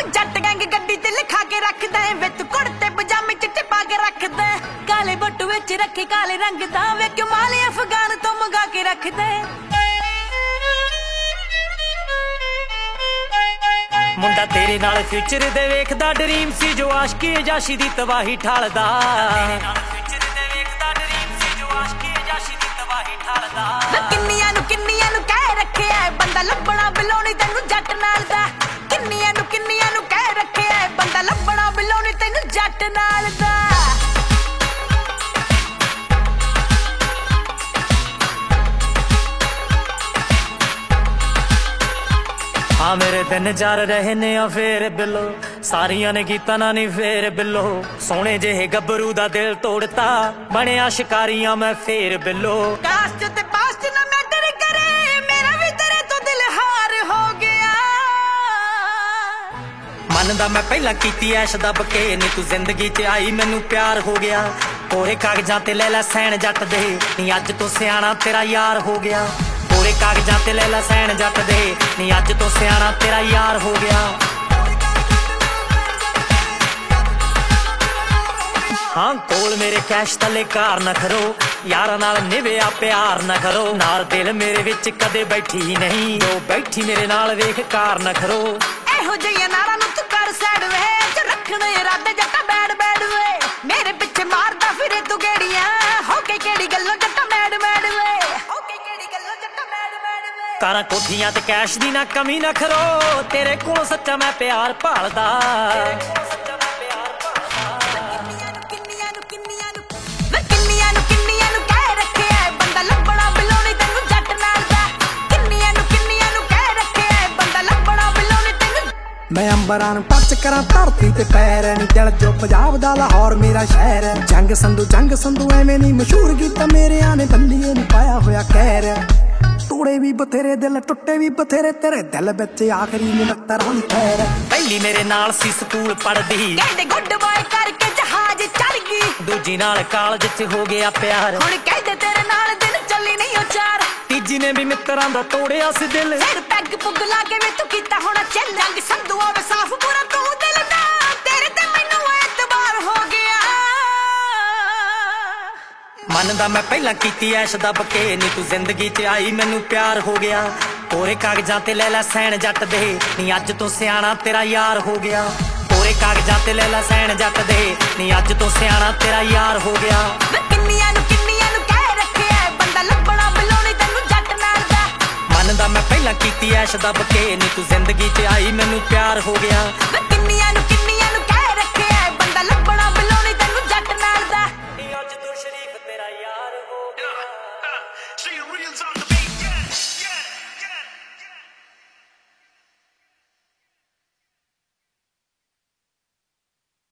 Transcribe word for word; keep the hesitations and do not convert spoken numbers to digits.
जट gang गड्डी ते लिखा के रखदा है वे तू कुड़ते पजामे चिट्टे पा के रखदा है काले बट्टू विच रखे काले रंग दा वे क्यों माले अफगान तो मंगा के रखदा है मुंडा तेरे नाल फ्यूचर दे वेखदा ड्रीम सी जो आशिकी जाशी दी तबाही ठालदा किन्नियां नू किन्नियां नू कह रखिया बंदा लभना बिलोनी तैनू जट नाल दा किन्नियां नू किन्नियां नू कह रखिया बंदा लभना बिलोनी तैनू जट नाल दा हाँ मेरे दिन जार रहने आ फेर बिलो सारिया ने कीता ना नी फेर बिलो सोने जेहे गबरू दा दिल तोड़ता बनिया शिकारियां मैं फेर बिलो कास्ट ते पास्ट ना मैटर करे मेरा भी तेरे तो दिल हार हो गया मनदा मैं पहला कीती ऐश दब के नी तू जिंदगी च आई मैनू प्यार हो गया कोरे कागजां ते ले लै सैन जट दे नी अज तो सियाणा तेरा यार हो गया कोरे कागजां ते ले लै सैन जट दे नी अज तो सियाणा तेरा यार हो गया हाँ कोल मेरे कैश तले कार न करो यारा नाल निभया प्यार न करो नाल दिल मेरे विच कदे बैठी नहीं जो बैठी मेरे नाल वेख कार न करो एहो जिहियां नारां नूं तू कर सैड वे च रखण इरादे जट्टा बैड बैड वे मेरे पिछे मारदा फिरे तू गेड़ियां हो के केड़ी गल्लों जट्टा मैड मैड वे हो के केड़ी गल्लों जट्टा मैड मैड वे कारां कोठियां ते कैश दी ना कमी ना खरो तेरे कोल सच्चा मैं प्यार भालदा मैं अंबरां नूं टच करा धरती ते पैर नी दिल जो पंजाब दा लाहौर मेरा शहर जंग संधू जंग संधू एवें नी मशहूर कीता मेरे आने बल्लिए नी पाया होया कहर तोड़े भी बथेरे दिल टुटे भी बथेरे तेरे दिल विच आखरी मिनत्तरां दी खैर पहली मेरे नाल सी स्कूल पढ़दी कहंदे गुड बॉय करके जहाज चढ़ गई दूजी नाल कॉलेज च हो गया प्यार हुण कहंदे तेरे नाल दिल चली नहीं ओ चार तीजी ने भी मित्तरां दा तोड़िया सी दिल फिर पैग पुग ला के वे तू कीता होना चल जंग संधू आवे साफ पूरा तू दिल दा तेरे ते मैनू एतबार हो गया मनदा मैं पहला कीती ऐश दब के नी तू जिंदगी च आई मैनू प्यार हो गया कोरे कागजां ते ले लै सैन जट दे नी अज तो सियाणा तेरा यार हो गया कोरे कागजां ते ले लै सैन जट दे नी अज तो सियाणा तेरा यार हो गया किन्नियां नू किन्नियां नू कह रखिया बंदा लभना बिलोनी तैनू जट नाल दा मनदा मैं पहला कीती ऐश दब के नी तू जिंदगी च आई मैनू प्यार हो गया किन्नियां नू किन्नियां नू कह रखिया बंदा लभना